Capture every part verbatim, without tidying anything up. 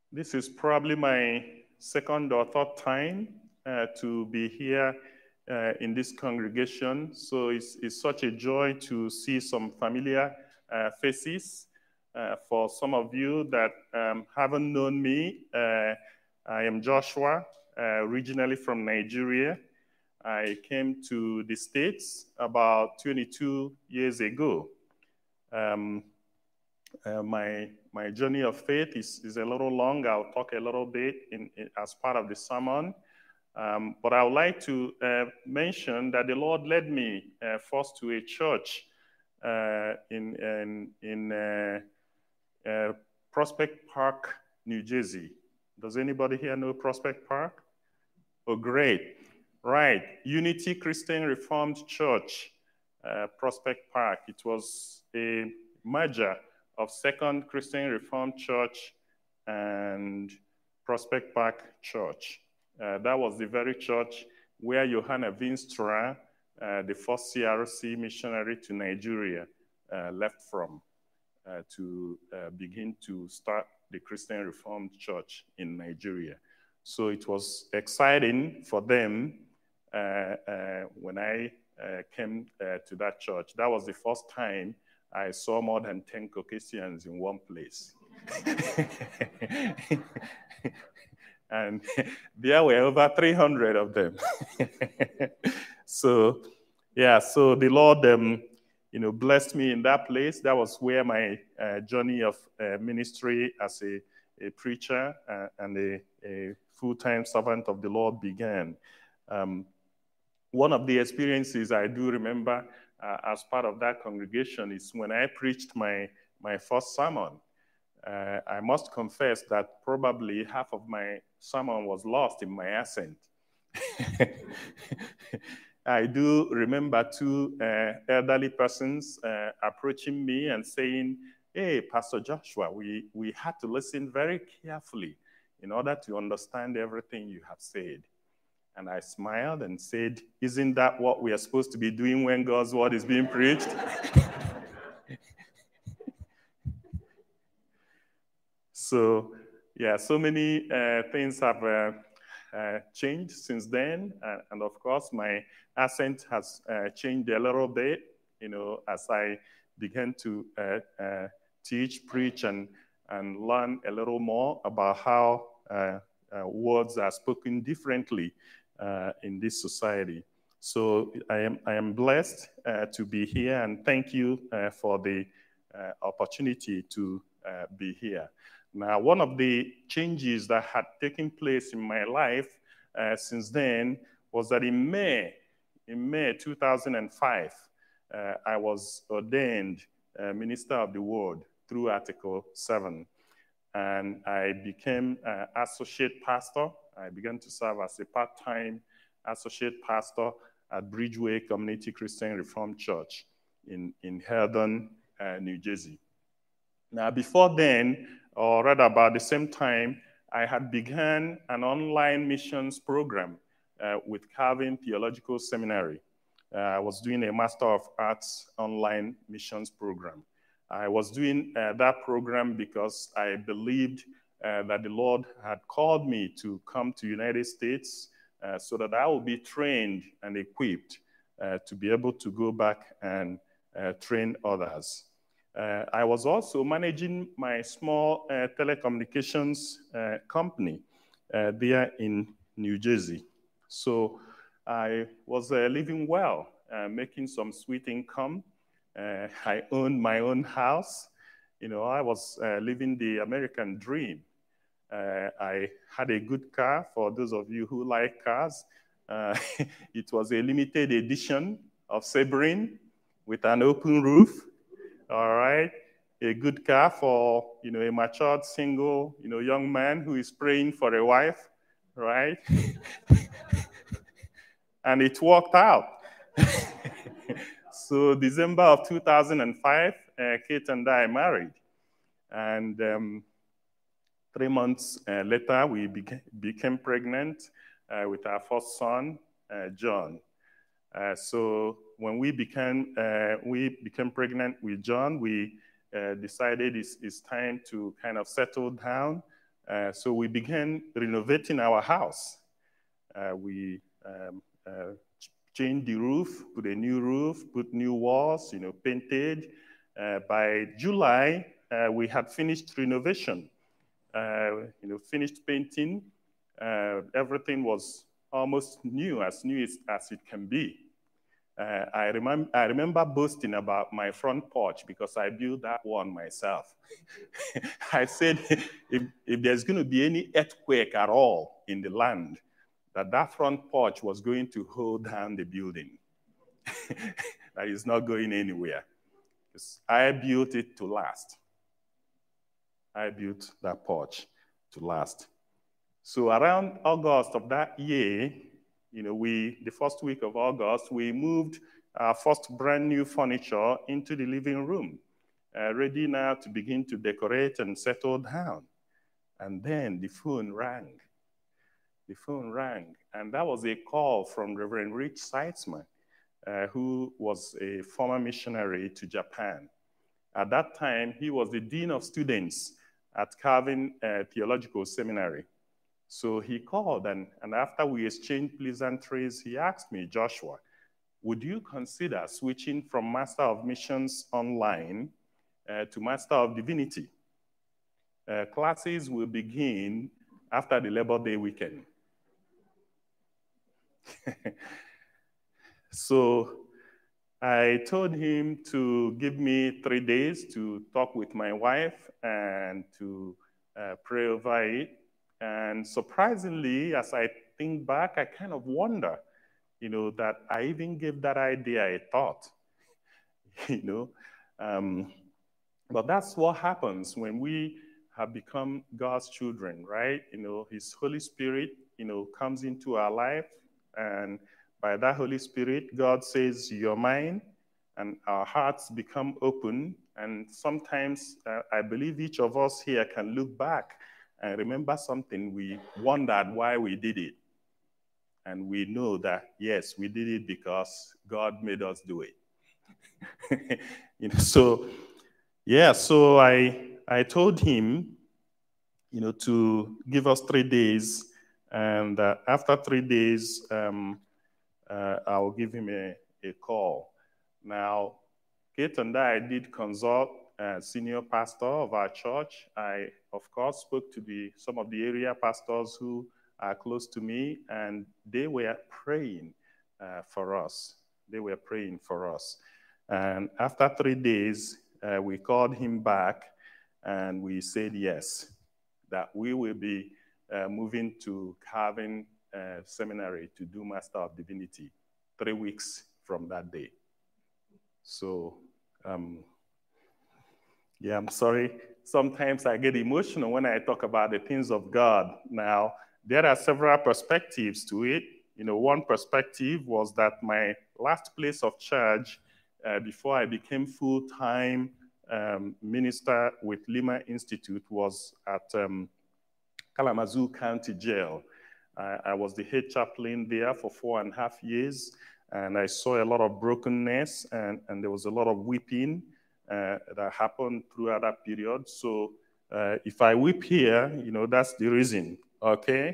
This is probably my second or third time uh, to be here uh, in this congregation. So it's, it's such a joy to see some familiar uh, faces. Uh, for some of you that um, haven't known me, uh, I am Joshua, uh, originally from Nigeria. I came to the States about twenty-two years ago. Um, uh, my, my journey of faith is, is a little long. I'll talk a little bit in, in, as part of the sermon. Um, but I would like to uh, mention that the Lord led me uh, first to a church uh, in, in, in uh, uh, Prospect Park, New Jersey. Does anybody here know Prospect Park? Oh, great. Right. Unity Christian Reformed Church, uh, Prospect Park. It was a merger of Second Christian Reformed Church and Prospect Park Church. Uh, that was the very church where Johanna Vinstra, uh, the first C R C missionary to Nigeria, uh, left from uh, to uh, begin to start the Christian Reformed Church in Nigeria. So it was exciting for them uh, uh, when I uh, came uh, to that church. That was the first time I saw more than ten Caucasians in one place. And there were over three hundred of them. So, yeah, so the Lord, um, you know, blessed me in that place. That was where my uh, journey of uh, ministry as a, a preacher uh, and a, a full-time servant of the Lord began. Um, one of the experiences I do remember uh, as part of that congregation is when I preached my, my first sermon. Uh, I must confess that probably half of my sermon was lost in my accent. I do remember two uh, elderly persons uh, approaching me and saying, "Hey, Pastor Joshua, we, we had to listen very carefully in order to understand everything you have said." And I smiled and said, "Isn't that what we are supposed to be doing when God's word is being preached?" So, yeah, so many uh, things have uh, uh, changed since then. Uh, and of course, my accent has uh, changed a little bit, you know, as I began to uh, uh, teach, preach, and, and learn a little more about how uh, uh, words are spoken differently uh, in this society. So I am, I am blessed uh, to be here, and thank you uh, for the uh, opportunity to uh, be here. Now, one of the changes that had taken place in my life uh, since then was that in May, in May two thousand five, uh, I was ordained uh, Minister of the Word through Article seven. And I became uh, associate pastor. I began to serve as a part-time associate pastor at Bridgeway Community Christian Reformed Church in, in Herndon, uh, New Jersey. Now, before then, or rather about the same time, I had begun an online missions program uh, with Calvin Theological Seminary. Uh, I was doing a Master of Arts online missions program. I was doing uh, that program because I believed uh, that the Lord had called me to come to the United States uh, so that I would be trained and equipped uh, to be able to go back and uh, train others. Uh, I was also managing my small uh, telecommunications uh, company uh, there in New Jersey. So I was uh, living well, uh, making some sweet income. Uh, I owned my own house. You know, I was uh, living the American dream. Uh, I had a good car. For those of you who like cars, uh, it was a limited edition of Sebring with an open roof. All right, a good car for, you know, a matured single, you know, young man who is praying for a wife, right? And it worked out. So December of two thousand five, uh, Kate and I married. And um, three months uh, later, we beca- became pregnant uh, with our first son, uh, John. Uh, so when we became uh, we became pregnant with John, we uh, decided it's, it's time to kind of settle down Uh, so we began renovating our house. Uh, we um, uh, changed the roof, put a new roof, put new walls, you know, painted. Uh, by July, uh, we had finished renovation, uh, you know, finished painting. Uh, everything was almost new, as new as, as it can be. Uh, I, remem I remember boasting about my front porch because I built that one myself. I said, if, if there's going to be any earthquake at all in the land, that that front porch was going to hold down the building. That is not going anywhere. I built it to last. I built that porch to last. So around August of that year, you know, we, the first week of August, we moved our first brand new furniture into the living room, uh, ready now to begin to decorate and settle down. And then the phone rang. The phone rang, and that was a call from Reverend Rich Seitzman, uh, who was a former missionary to Japan. At that time, he was the dean of students at Calvin uh, Theological Seminary. So he called, and, and after we exchanged pleasantries, he asked me, Joshua, would you consider switching from Master of Missions online uh, to Master of Divinity? Uh, classes will begin after the Labor Day weekend. So I told him to give me three days to talk with my wife and to uh, pray over it. And surprisingly, as I think back, I kind of wonder, you know, that I even gave that idea a thought, you know. Um, but that's what happens when we have become God's children, right? You know, His Holy Spirit, you know, comes into our life, and by that Holy Spirit, God says, you're mine, and our hearts become open. And sometimes uh, I believe each of us here can look back and remember something we wondered why we did it. And we know that, yes, we did it because God made us do it. You know, so, yeah, so I, I told him, you know, to give us three days. And uh, after three days, um, uh, I'll give him a, a call. Now, Kate and I did consult uh, senior pastor of our church. I, of course, spoke to the, some of the area pastors who are close to me, and they were praying uh, for us. They were praying for us. And after three days, uh, we called him back, and we said yes, that we will be uh, moving to Calvin uh, Seminary to do Master of Divinity three weeks from that day. So, um, yeah, I'm sorry. Sometimes I get emotional when I talk about the things of God. Now, there are several perspectives to it. You know, one perspective was that my last place of charge uh, before I became full-time um, minister with Lima Institute was at um, Kalamazoo County Jail. Uh, I was the head chaplain there for four and a half years, and I saw a lot of brokenness, and, and there was a lot of weeping uh, that happened throughout that period. So uh, if I weep here, you know, that's the reason, okay?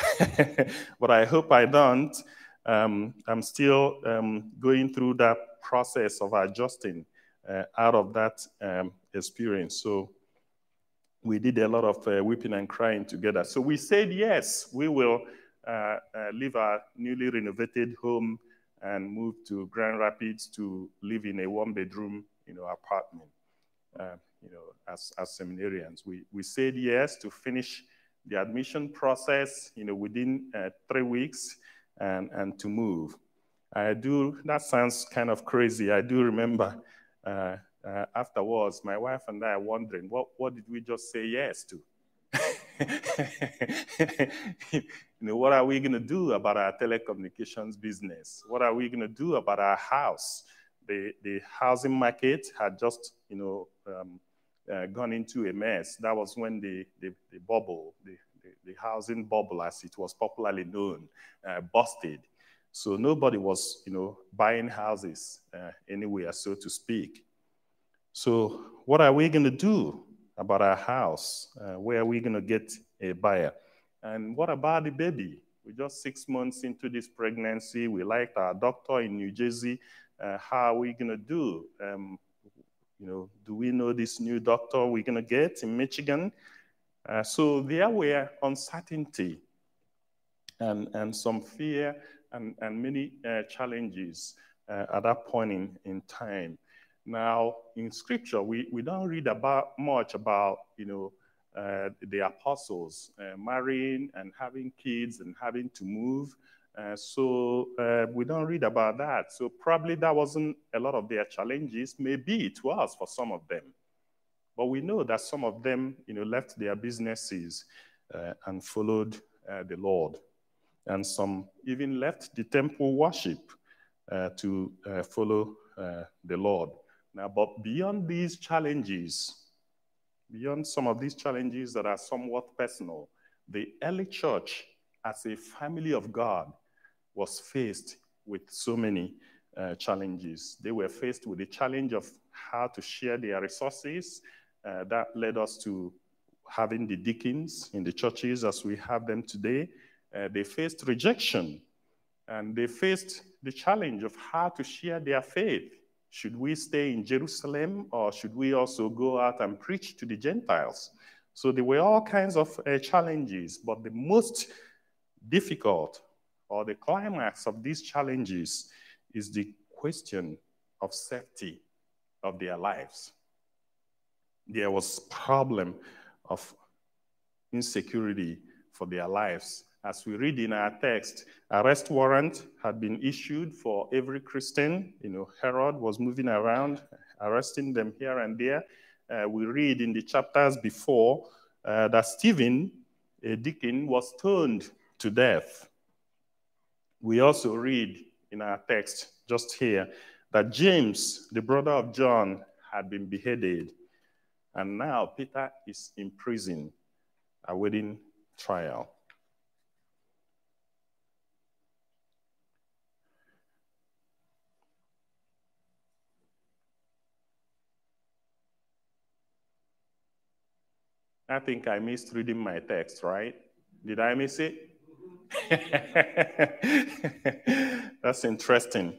But I hope I don't. Um, I'm still um, going through that process of adjusting uh, out of that um, experience. So we did a lot of uh, weeping and crying together. So we said, yes, we will uh, uh, leave our newly renovated home and move to Grand Rapids to live in a one-bedroom, you know, apartment, uh, you know, as, as seminarians. We, we said yes to finish the admission process, you know, within uh, three weeks and, and to move. I do, that sounds kind of crazy. I do remember uh, uh, afterwards, my wife and I are wondering, what, what did we just say yes to? You know, what are we going to do about our telecommunications business? What are we going to do about our house? The, the housing market had just, you know, um, uh, gone into a mess. That was when the, the, the bubble, the, the, the housing bubble, as it was popularly known, uh, busted. So nobody was, you know, buying houses uh, anywhere, so to speak. So what are we going to do about our house? Uh, where are we going to get a buyer. And what about the baby? We're just six months into this pregnancy. We liked our doctor in New Jersey. Uh, how are we going to do? Um, you know, do we know this new doctor we're going to get in Michigan? Uh, so there were uncertainty and, and some fear and, and many uh, challenges uh, at that point in, in time. Now, in Scripture, we, we don't read about much about, you know, uh, the apostles uh, marrying and having kids and having to move. Uh, so uh, we don't read about that. So probably that wasn't a lot of their challenges. Maybe it was for some of them. But we know that some of them, you know, left their businesses uh, and followed uh, the Lord. And some even left the temple worship uh, to uh, follow uh, the Lord. Now, but beyond these challenges, beyond some of these challenges that are somewhat personal, the early church as a family of God was faced with so many uh, challenges. They were faced with the challenge of how to share their resources. Uh, that led us to having the deacons in the churches as we have them today. Uh, they faced rejection, and they faced the challenge of how to share their faith. Should we stay in Jerusalem, or should we also go out and preach to the Gentiles? So there were all kinds of uh, challenges, but the most difficult, or the climax of these challenges, is the question of safety of their lives. There was a problem of insecurity for their lives. As we read in our text, arrest warrant had been issued for every Christian. You know, Herod was moving around, arresting them here and there. Uh, we read in the chapters before uh, that Stephen, a deacon, was stoned to death. We also read in our text just here that James, the brother of John, had been beheaded. And now Peter is in prison, awaiting trial. I think I missed reading my text, right? Did I miss it? That's interesting.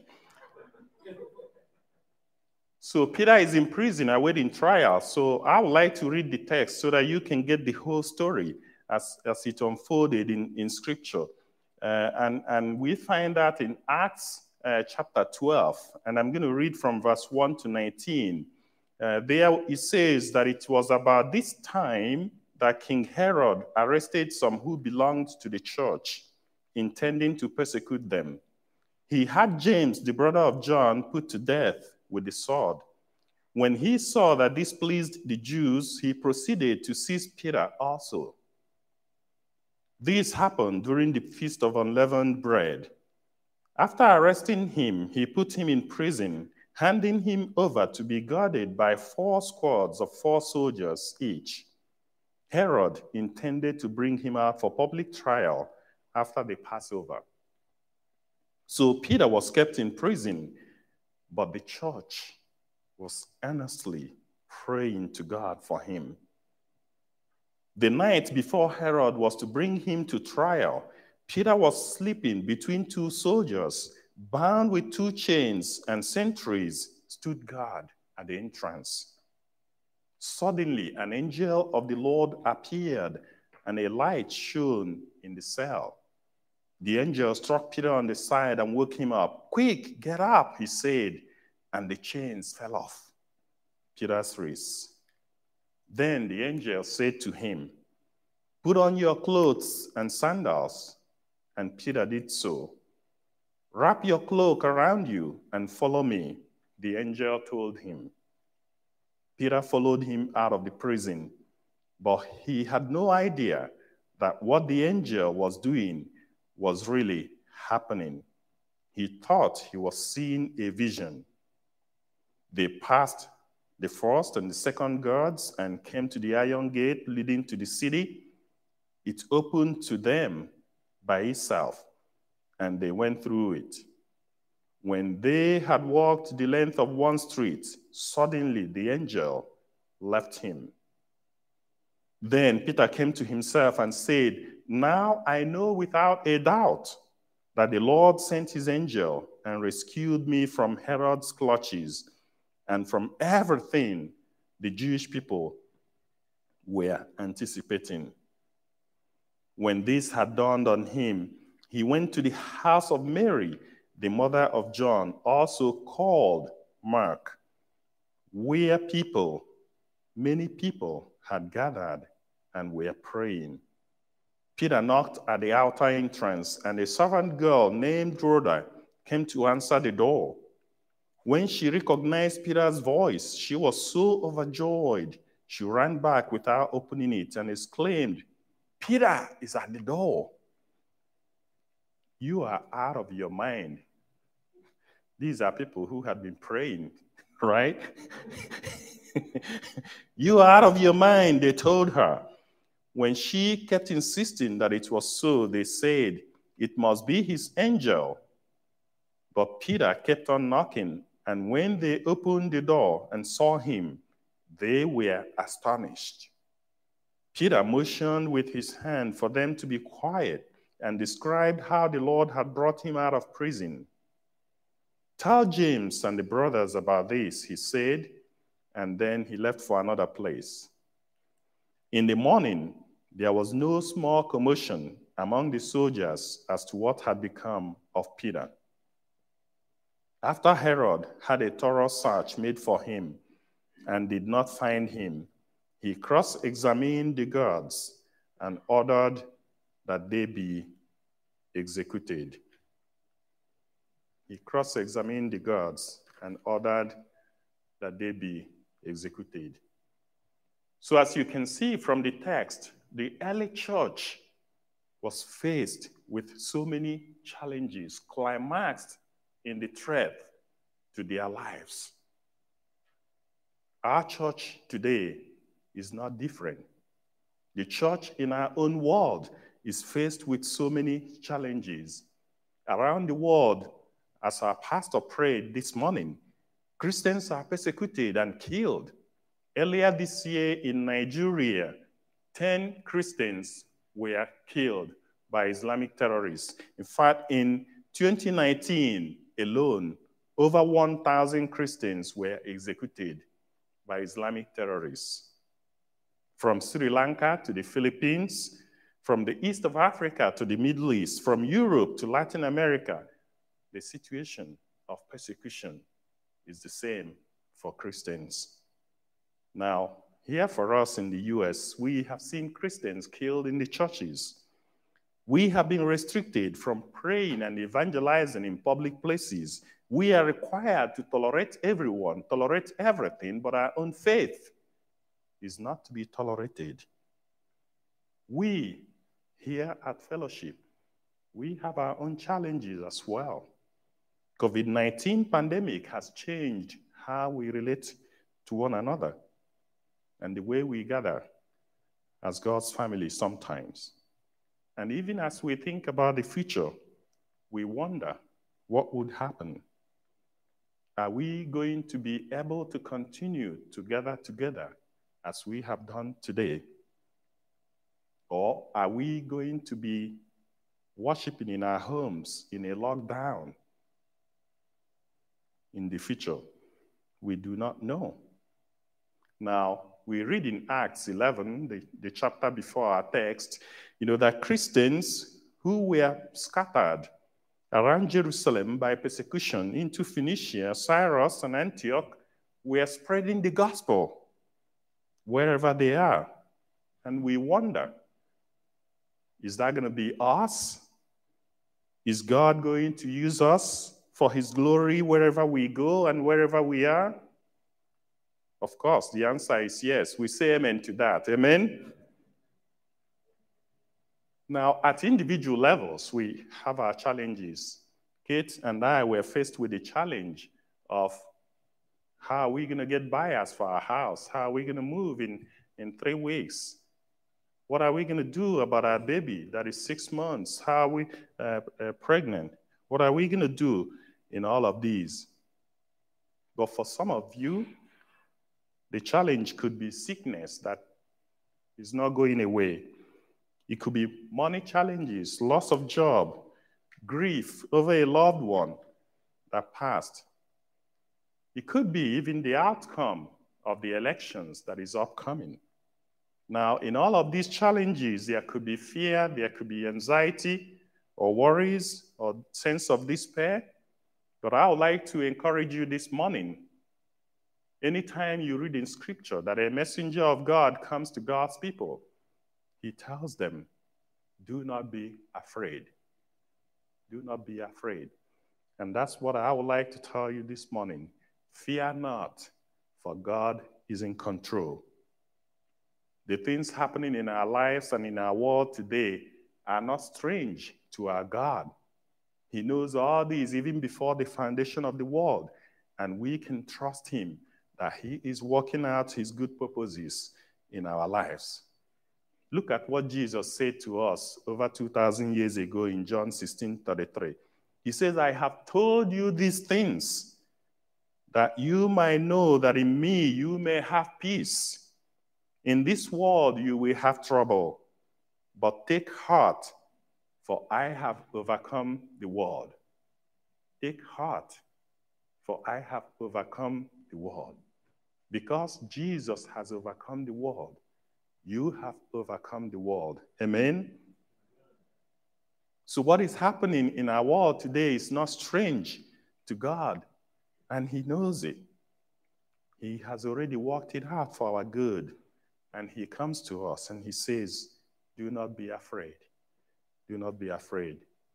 So Peter is in prison awaiting trial. So I would like to read the text so that you can get the whole story as, as it unfolded in, in Scripture. Uh, and, and we find that in Acts uh, chapter twelve, and I'm going to read from verse one to nineteen. Uh, there it says that it was about this time that King Herod arrested some who belonged to the church, intending to persecute them. He had James, the brother of John, put to death with the sword. When he saw that this pleased the Jews, he proceeded to seize Peter also. This happened during the Feast of Unleavened Bread. After arresting him, he put him in prison, handing him over to be guarded by four squads of four soldiers each. Herod intended to bring him out for public trial after the Passover. So Peter was kept in prison, but the church was earnestly praying to God for him. The night before Herod was to bring him to trial, Peter was sleeping between two soldiers, bound with two chains, and sentries stood guard at the entrance. Suddenly, an angel of the Lord appeared, and a light shone in the cell. The angel struck Peter on the side and woke him up. "Quick, get up," he said, and the chains fell off Peter's wrists. Then the angel said to him, "Put on your clothes and sandals." And Peter did so. "Wrap your cloak around you and follow me," the angel told him. Peter followed him out of the prison, but he had no idea that what the angel was doing was really happening. He thought he was seeing a vision. They passed the first and the second guards and came to the iron gate leading to the city. It opened to them by itself, and they went through it. When they had walked the length of one street, suddenly the angel left him. Then Peter came to himself and said, "Now I know without a doubt that the Lord sent his angel and rescued me from Herod's clutches and from everything the Jewish people were anticipating." When this had dawned on him, he went to the house of Mary, the mother of John, also called Mark, where people, many people, had gathered and were praying. Peter knocked at the outer entrance, and a servant girl named Rhoda came to answer the door. When she recognized Peter's voice, she was so overjoyed, she ran back without opening it and exclaimed, "Peter is at the door." "You are out of your mind." These are people who had been praying, right? "You are out of your mind," they told her. When she kept insisting that it was so, they said, "It must be his angel." But Peter kept on knocking, and when they opened the door and saw him, they were astonished. Peter motioned with his hand for them to be quiet and described how the Lord had brought him out of prison. "Tell James and the brothers about this," he said, and then he left for another place. In the morning, there was no small commotion among the soldiers as to what had become of Peter. After Herod had a thorough search made for him and did not find him, he cross-examined the guards and ordered that they be executed. He cross-examined the guards and ordered that they be executed. So as you can see from the text, the early church was faced with so many challenges, climaxed in the threat to their lives. Our church today is not different. The church in our own world is faced with so many challenges. Around the world, as our pastor prayed this morning, Christians are persecuted and killed. Earlier this year in Nigeria, ten Christians were killed by Islamic terrorists. In fact, in twenty nineteen alone, over one thousand Christians were executed by Islamic terrorists. From Sri Lanka to the Philippines, from the east of Africa to the Middle East, from Europe to Latin America, the situation of persecution is the same for Christians. Now, here for us in the U S, we have seen Christians killed in the churches. We have been restricted from praying and evangelizing in public places. We are required to tolerate everyone, tolerate everything, but our own faith is not to be tolerated. We, here at Fellowship, we have our own challenges as well. COVID nineteen pandemic has changed how we relate to one another and the way we gather as God's family sometimes. And even as we think about the future, we wonder what would happen. Are we going to be able to continue to gather together as we have done today? Or are we going to be worshiping in our homes in a lockdown in the future? We do not know. Now, we read in Acts eleven, the, the chapter before our text, you know, that Christians who were scattered around Jerusalem by persecution into Phoenicia, Cyprus, and Antioch were spreading the gospel wherever they are. And we wonder, is that going to be us? Is God going to use us for his glory wherever we go and wherever we are? Of course, the answer is yes. We say amen to that. Amen? Now, at individual levels, we have our challenges. Kate and I were faced with the challenge of how are we going to get buyers for our house? How are we going to move in, in three weeks? What are we going to do about our baby that is six months? How are we uh, uh, pregnant? What are we going to do in all of these? But for some of you, the challenge could be sickness that It's not going away. It could be money challenges, loss of job, grief over a loved one that passed. It could be even the outcome of the elections that is upcoming. Now, in all of these challenges, there could be fear, there could be anxiety, or worries, or sense of despair. But I would like to encourage you this morning. Anytime you read in Scripture that a messenger of God comes to God's people, he tells them, do not be afraid. Do not be afraid. And that's what I would like to tell you this morning. Fear not, for God is in control. The things happening in our lives and in our world today are not strange to our God. He knows all these even before the foundation of the world, and we can trust him that he is working out his good purposes in our lives. Look at what Jesus said to us over two thousand years ago in John sixteen thirty-three. He says, I have told you these things, that you might know that in me you may have peace. In this world you will have trouble, but take heart, for I have overcome the world. Take heart, for I have overcome the world. Because Jesus has overcome the world, you have overcome the world. Amen? So what is happening in our world today is not strange to God, and he knows it. He has already worked it out for our good, and he comes to us and he says, do not be afraid. Do not be afraid.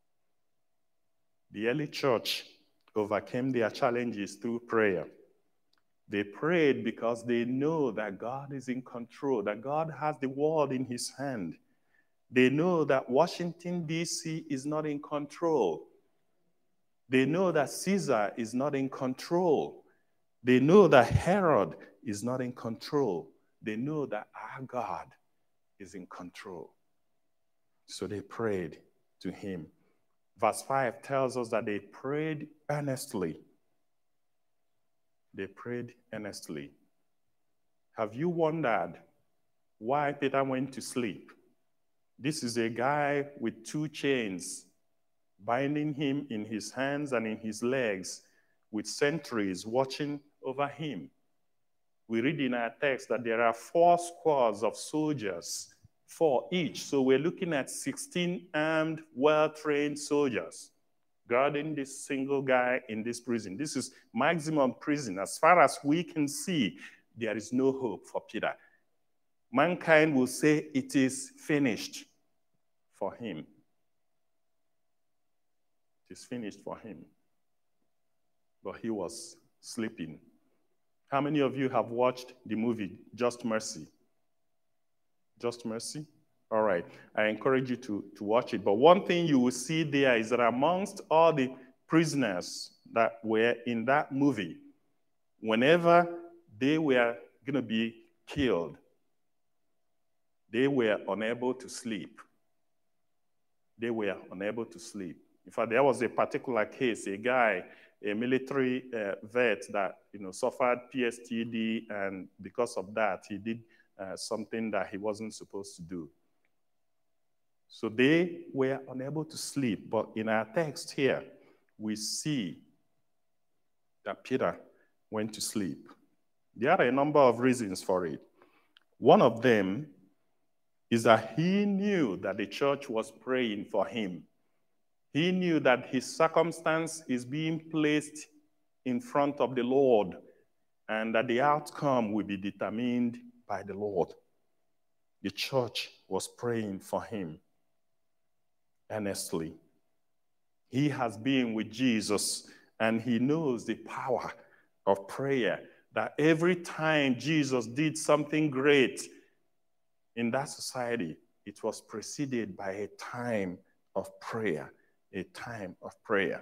The early church overcame their challenges through prayer. They prayed because they know that God is in control, that God has the world in his hand. They know that Washington, D C is not in control. They know that Caesar is not in control. They know that Herod is not in control. They know that our God is in control. So they prayed to him. Verse five tells us that they prayed earnestly. They prayed earnestly. Have you wondered why Peter went to sleep? This is a guy with two chains binding him in his hands and in his legs, with sentries watching over him. We read in our text that there are four squads of soldiers, four each. So we're looking at sixteen armed, well-trained soldiers guarding this single guy in this prison. This is maximum prison. As far as we can see, there is no hope for Peter. Mankind will say it is finished for him. It is finished for him. But he was sleeping. How many of you have watched the movie Just Mercy? Just Mercy? All right, I encourage you to, to watch it. But one thing you will see there is that amongst all the prisoners that were in that movie, whenever they were going to be killed, they were unable to sleep. They were unable to sleep. In fact, there was a particular case, a guy, a military uh, vet that you know suffered P S T D, and because of that, he did uh, something that he wasn't supposed to do. So they were unable to sleep. But in our text here, we see that Peter went to sleep. There are a number of reasons for it. One of them is that he knew that the church was praying for him. He knew that his circumstance is being placed in front of the Lord, and that the outcome will be determined by the Lord. The church was praying for him earnestly. He has been with Jesus, and he knows the power of prayer, that every time Jesus did something great in that society, it was preceded by a time of prayer, a time of prayer.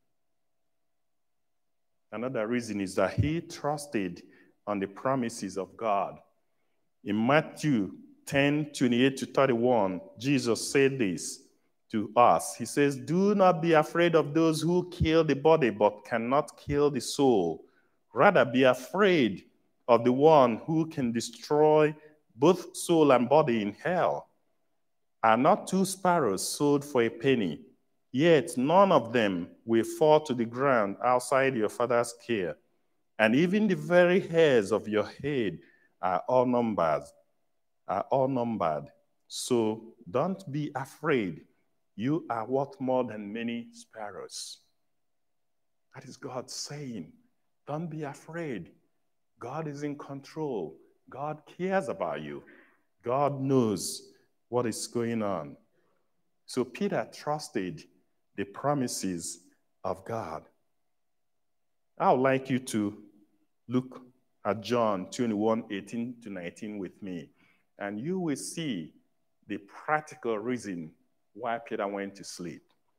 Another reason is that he trusted on the promises of God. In Matthew ten, twenty-eight to thirty-one, Jesus said this to us. He says, do not be afraid of those who kill the body but cannot kill the soul. Rather, be afraid of the one who can destroy both soul and body in hell. Are not two sparrows sold for a penny? Yet none of them will fall to the ground outside your Father's care. And even the very hairs of your head are all numbered, are all numbered. So don't be afraid. You are worth more than many sparrows. That is God saying, don't be afraid. God is in control. God cares about you. God knows what is going on. So Peter trusted the promises of God. I would like you to look at John twenty-one, eighteen to nineteen with me, and you will see the practical reason why Peter went to sleep.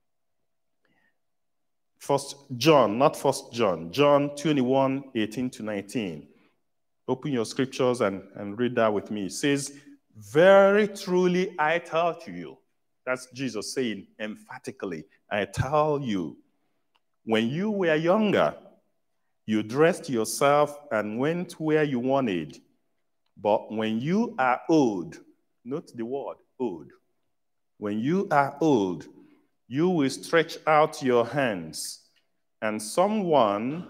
First John, not First John, John twenty-one, eighteen to nineteen. Open your scriptures and, and read that with me. It says, very truly I tell to you, that's Jesus saying emphatically, I tell you, when you were younger, you dressed yourself and went where you wanted. But when you are old, note the word old. When you are old, you will stretch out your hands, and someone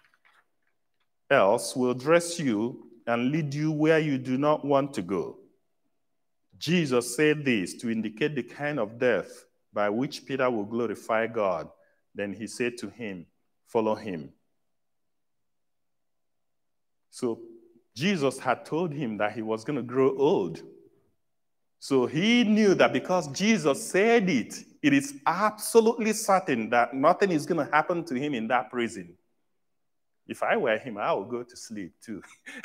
else will dress you and lead you where you do not want to go. Jesus said this to indicate the kind of death by which Peter will glorify God. Then he said to him, follow him. So Jesus had told him that he was going to grow old. So he knew that because Jesus said it, it is absolutely certain that nothing is going to happen to him in that prison. If I were him, I would go to sleep too.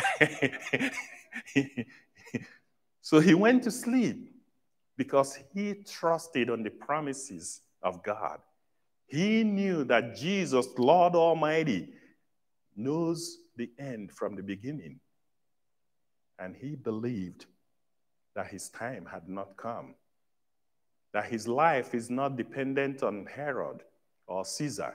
So he went to sleep because he trusted on the promises of God. He knew that Jesus, Lord Almighty, knows the end from the beginning. And he believed that his time had not come, that his life is not dependent on Herod or Caesar,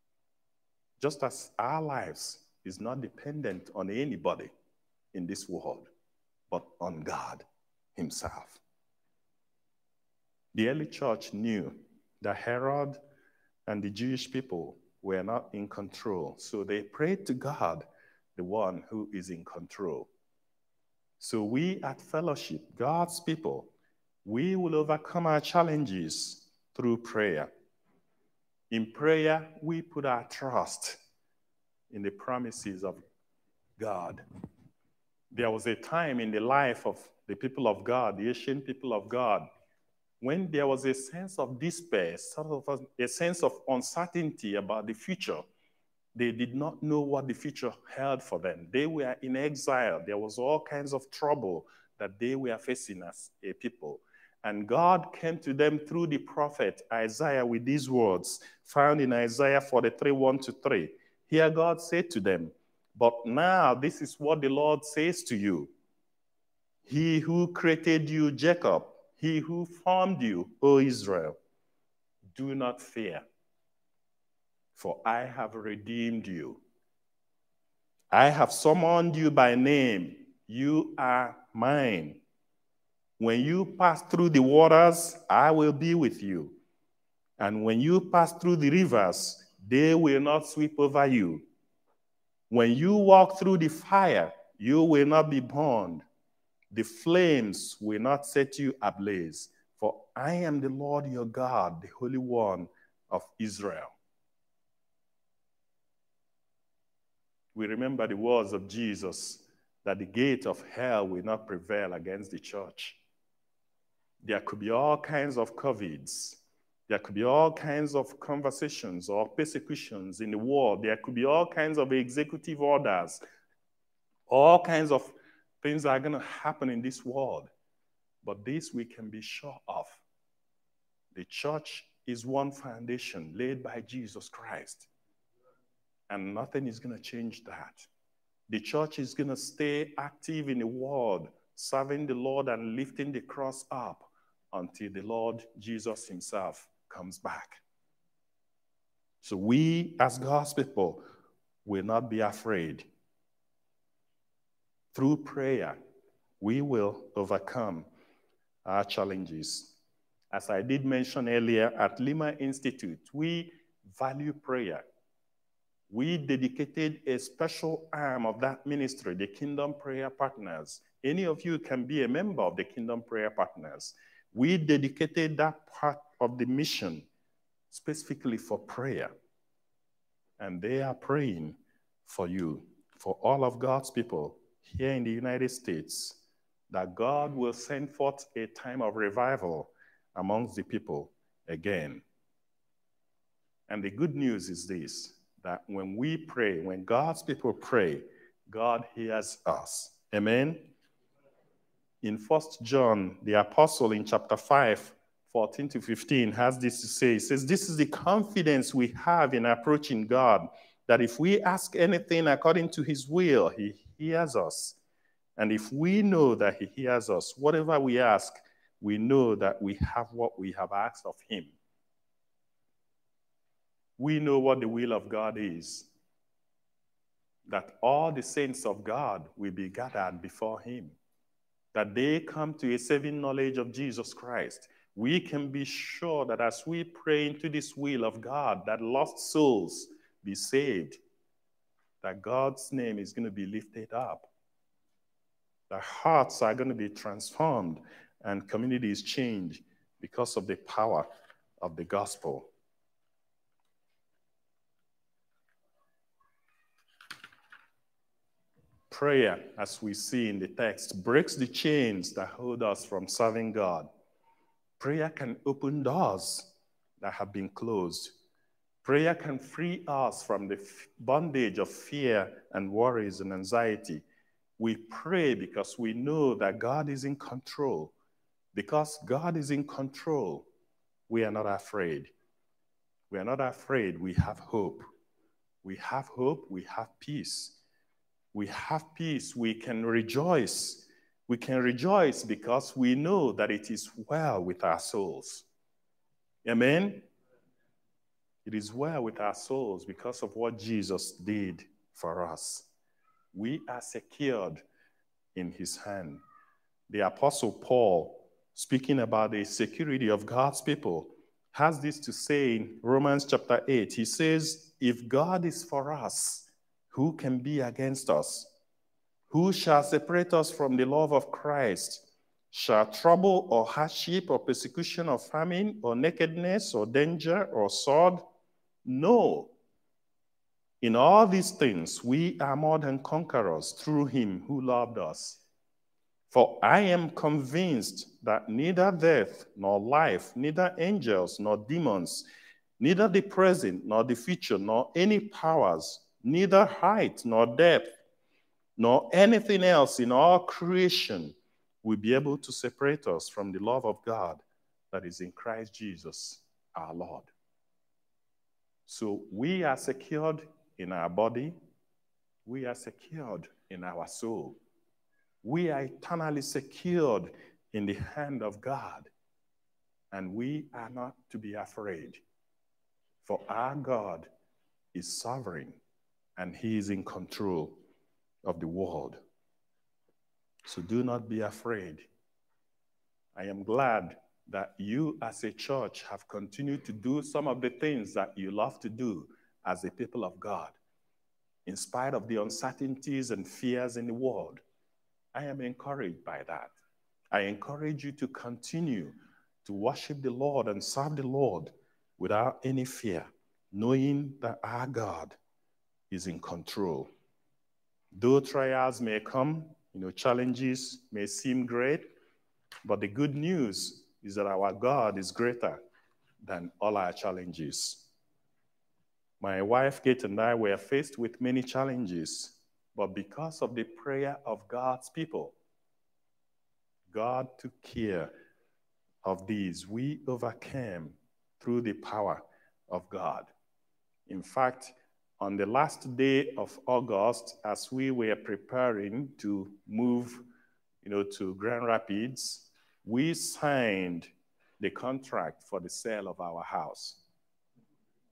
just as our lives is not dependent on anybody in this world, but on God himself. The early church knew that Herod and the Jewish people were not in control, so they prayed to God, the one who is in control. So we at Fellowship, God's people, we will overcome our challenges through prayer. In prayer, we put our trust in the promises of God. There was a time in the life of the people of God, the ancient people of God, when there was a sense of despair, sort of a, a sense of uncertainty about the future. They did not know what the future held for them. They were in exile. There was all kinds of trouble that they were facing as a people. And God came to them through the prophet Isaiah with these words, found in Isaiah forty-three, one to three. Here God said to them, but now this is what the Lord says to you. He who created you, Jacob, he who formed you, O Israel, do not fear, for I have redeemed you. I have summoned you by name. You are mine. When you pass through the waters, I will be with you. And when you pass through the rivers, they will not sweep over you. When you walk through the fire, you will not be burned. The flames will not set you ablaze. For I am the Lord your God, the Holy One of Israel. We remember the words of Jesus that the gate of hell will not prevail against the church. There could be all kinds of COVIDs. There could be all kinds of conversations or persecutions in the world. There could be all kinds of executive orders. All kinds of things are going to happen in this world. But this we can be sure of. The church is one foundation laid by Jesus Christ. And nothing is going to change that. The church is going to stay active in the world, serving the Lord and lifting the cross up until the Lord Jesus himself comes back. So we, as God's people, will not be afraid. Through prayer, we will overcome our challenges. As I did mention earlier, at Lima Institute, we value prayer. We dedicated a special arm of that ministry, the Kingdom Prayer Partners. Any of you can be a member of the Kingdom Prayer Partners. We dedicated that part of the mission specifically for prayer. And they are praying for you, for all of God's people here in the United States, that God will send forth a time of revival amongst the people again. And the good news is this, that when we pray, when God's people pray, God hears us. Amen? In First John, the apostle in chapter five, fourteen to fifteen, has this to say. He says, this is the confidence we have in approaching God, that if we ask anything according to his will, he hears us. And if we know that he hears us, whatever we ask, we know that we have what we have asked of him. We know what the will of God is, that all the saints of God will be gathered before him, that they come to a saving knowledge of Jesus Christ. We can be sure that as we pray into this will of God, that lost souls be saved, that God's name is going to be lifted up, that hearts are going to be transformed and communities change because of the power of the gospel. Prayer, as we see in the text, breaks the chains that hold us from serving God. Prayer can open doors that have been closed. Prayer can free us from the bondage of fear and worries and anxiety. We pray because we know that God is in control. Because God is in control, we are not afraid. We are not afraid, we have hope. We have hope, we have peace. We have peace, we can rejoice. We can rejoice because we know that it is well with our souls. Amen? It is well with our souls because of what Jesus did for us. We are secured in his hand. The Apostle Paul, speaking about the security of God's people, has this to say in Romans chapter eight. He says, if God is for us, who can be against us? Who shall separate us from the love of Christ? Shall trouble or hardship or persecution or famine or nakedness or danger or sword? No. In all these things, we are more than conquerors through him who loved us. For I am convinced that neither death nor life, neither angels nor demons, neither the present nor the future, nor any powers, neither height nor depth, nor anything else in all creation will be able to separate us from the love of God that is in Christ Jesus, our Lord. So we are secured in our body. We are secured in our soul. We are eternally secured in the hand of God. And we are not to be afraid. For our God is sovereign and he is in control of the world. So do not be afraid. I am glad that you as a church have continued to do some of the things that you love to do as a people of God. In spite of the uncertainties and fears in the world, I am encouraged by that. I encourage you to continue to worship the Lord and serve the Lord without any fear, knowing that our God is in control. Though trials may come, you know, challenges may seem great, but the good news is that our God is greater than all our challenges. My wife, Kate, and I were faced with many challenges, but because of the prayer of God's people, God took care of these. We overcame through the power of God. In fact, on the last day of August, as we were preparing to move, you know, to Grand Rapids, we signed the contract for the sale of our house.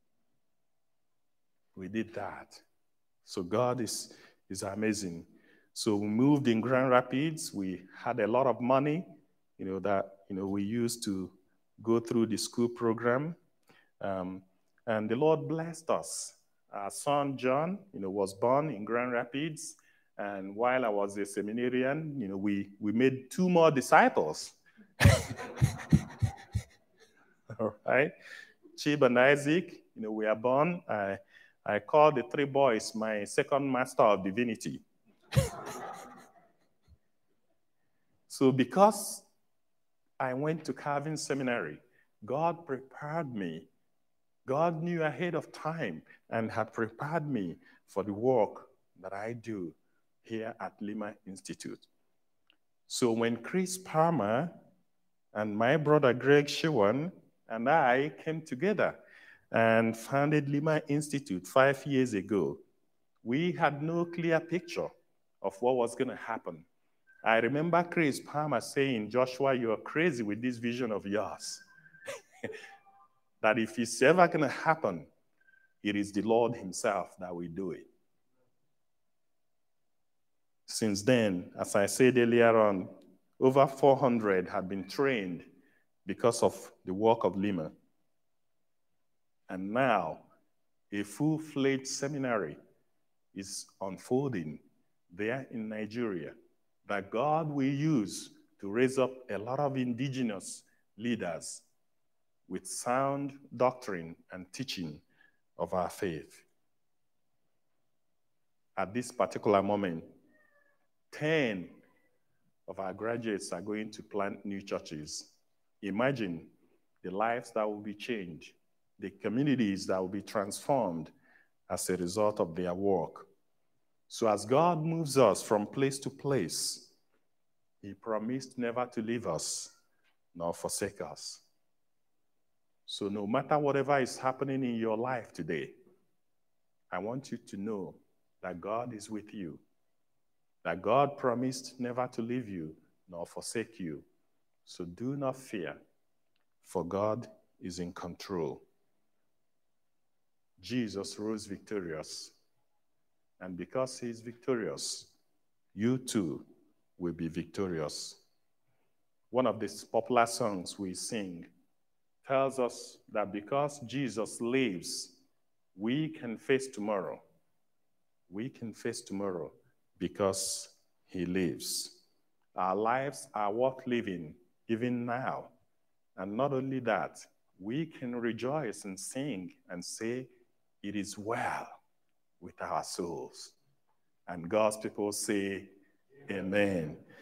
We did that. So God is, is amazing. So we moved in Grand Rapids. We had a lot of money, you know, that, you know, we used to go through the school program. Um, and the Lord blessed us. Our son, John, you know, was born in Grand Rapids. And while I was a seminarian, you know, we, we made two more disciples. All right. Chib and Isaac, you know, we are born. I, I call the three boys my second master of divinity. So because I went to Calvin Seminary, God prepared me. God knew ahead of time and had prepared me for the work that I do here at Lima Institute. So when Chris Palmer and my brother Greg Shewan and I came together and founded Lima Institute five years ago, we had no clear picture of what was going to happen. I remember Chris Palmer saying, Joshua, you're crazy with this vision of yours. That if it's ever going to happen, it is the Lord himself that will do it. Since then, as I said earlier on, over four hundred have been trained because of the work of Lima. And now, a full-fledged seminary is unfolding there in Nigeria that God will use to raise up a lot of indigenous leaders with sound doctrine and teaching of our faith. At this particular moment, ten of our graduates are going to plant new churches. Imagine the lives that will be changed, the communities that will be transformed as a result of their work. So as God moves us from place to place, he promised never to leave us nor forsake us. So no matter whatever is happening in your life today, I want you to know that God is with you, that God promised never to leave you nor forsake you. So do not fear, for God is in control. Jesus rose victorious, and because he is victorious, you too will be victorious. One of these popular songs we sing tells us that because Jesus lives, we can face tomorrow. We can face tomorrow because he lives. Our lives are worth living even now. And not only that, we can rejoice and sing and say, it is well with our souls. And God's people say, amen.